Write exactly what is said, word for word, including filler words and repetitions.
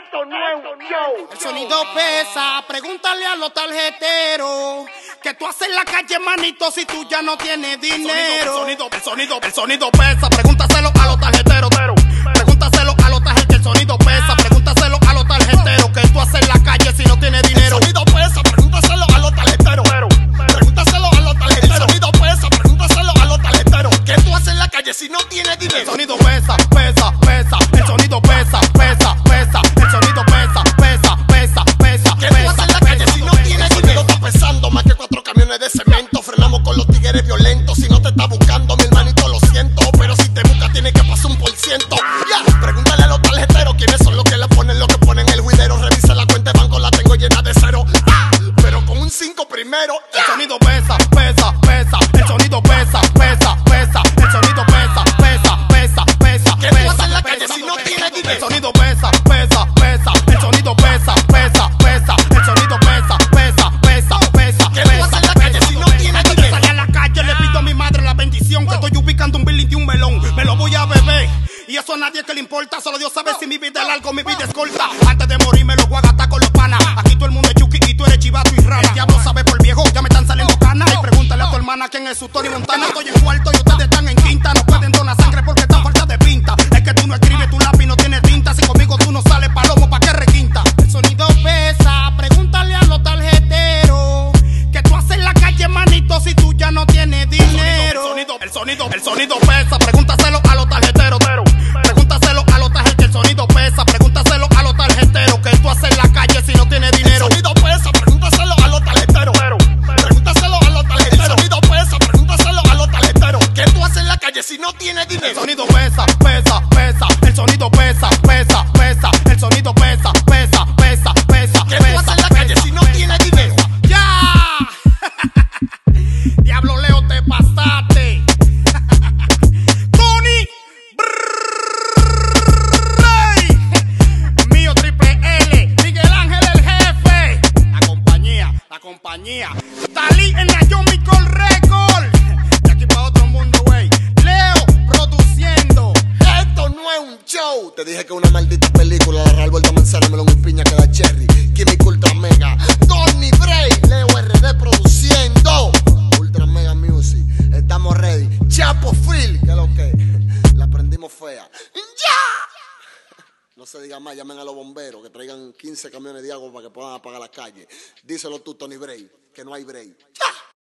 Esto no es un show. El sonido pesa, pregúntale a los tarjeteros. Que tú haces en la calle, manito, si tú ya no tienes dinero. El sonido, el sonido, el sonido pesa, pregúntaselo a los tarjeteros. Pregúntaselo a los tarjeteros, el sonido pesa, pregúntaselo a los tarjeteros. Que tú haces en la calle si no tienes dinero. El sonido pesa, pregúntaselo a los tarjeteros. Pregúntaselo a los tarjeteros. El sonido pesa, pregúntaselo a los tarjeteros. ¿Qué tú haces en la calle si no tienes dinero? El sonido pesa, pesa, pesa, el sonido pesa, pesa, pesa, el sonido pesa, pesa, pesa, pesa. ¿Qué tú haces en la calle si no tienes dinero? Está pesando más que cuatro camiones de cemento. Frenamos con los tigres violentos. Si no te está buscando, mi hermanito, lo siento. Pero si te busca, tiene que pasar un por ciento. Ya, pregúntale a los tarjeteros quiénes son los que le ponen lo que ponen el juidero. Revisa la cuenta de banco, la tengo llena de cero. Ah, pero con un cinco primero. El sonido pesa, pesa, pesa, el sonido pesa, pesa, pesa, el sonido pesa, pesa, pesa, pesa. ¿Qué tú haces en la calle si no tienes dinero? El sonido pesa, pesa, pesa, el sonido pesa, pesa, pesa, el sonido pesa, pesa, pesa, pesa. ¿Qué tú haces en la calle si no tienes dinero? Salí a la calle, le pido a mi madre la bendición. Que estoy ubicando un building de un melón. Me lo voy a beber. Y eso a nadie que le importa. Solo Dios sabe si mi vida es larga o mi vida es corta. Antes de morir me lo voy a gastar con los panas. Aquí todo el mundo es chuki y tú eres chivato y rana. El diablo sabe por viejo, ya me están saliendo canas. Y pregúntale a tu hermana quién es su Tony Montana. Estoy en cuarto y ustedes están en quinta. No pueden donar sangre porque están falta de pinta. Es que tú no escribes, tu lápiz no tiene tinta. Si conmigo tú no sales palomo, ¿pa' qué requinta? El sonido pesa, pregúntale a los tarjeteros. Que tú haces en la calle, manito, si tú ya no tienes dinero. El sonido, el sonido, el sonido pesa, pregúntaselo a los tarjeteros. Pregúntaselo a los tarjeteros, el sonido pesa, pregúntaselo a los tarjeteros. Que tú haces en la calle si no tienes dinero. El sonido pesa, pregúntaselo a los tarjeteros. Pregúntaselo a los tarjeteros. El sonido pesa, pregúntaselo a los tarjeteros. ¿Qué tú haces en la calle si no tienes El dinero? sonido pesa, pesa, pesa, el sonido pesa, pesa, pesa, el sonido pesa, pesa, pesa, pesa. ¿Qué tú haces en la calle si no tienes dinero? ¡Ya! Diablo Leo, te pasaste. Tony Brrrrrey. Mío Triple L. Miguel Ángel el jefe. La compañía, la compañía. Dalí en la Yomicol Record. De aquí para otro mundo, güey. Leo produciendo. Esto no es un show. Te dije que una maldita película. La Real Vuelta Manzana, melón y piña que da cherry. Químico Ultra Mega. Tony Bray. Leo R D produciendo. Ultra Mega Music. Estamos ready. Chapo Phil. Que es lo que. La prendimos fea. ¡Ya! No se diga más. Llamen a los bomberos. Que traigan quince camiones de agua para que puedan apagar la calle. Díselo tú, Tony Bray. Que no hay break. ¡Ya!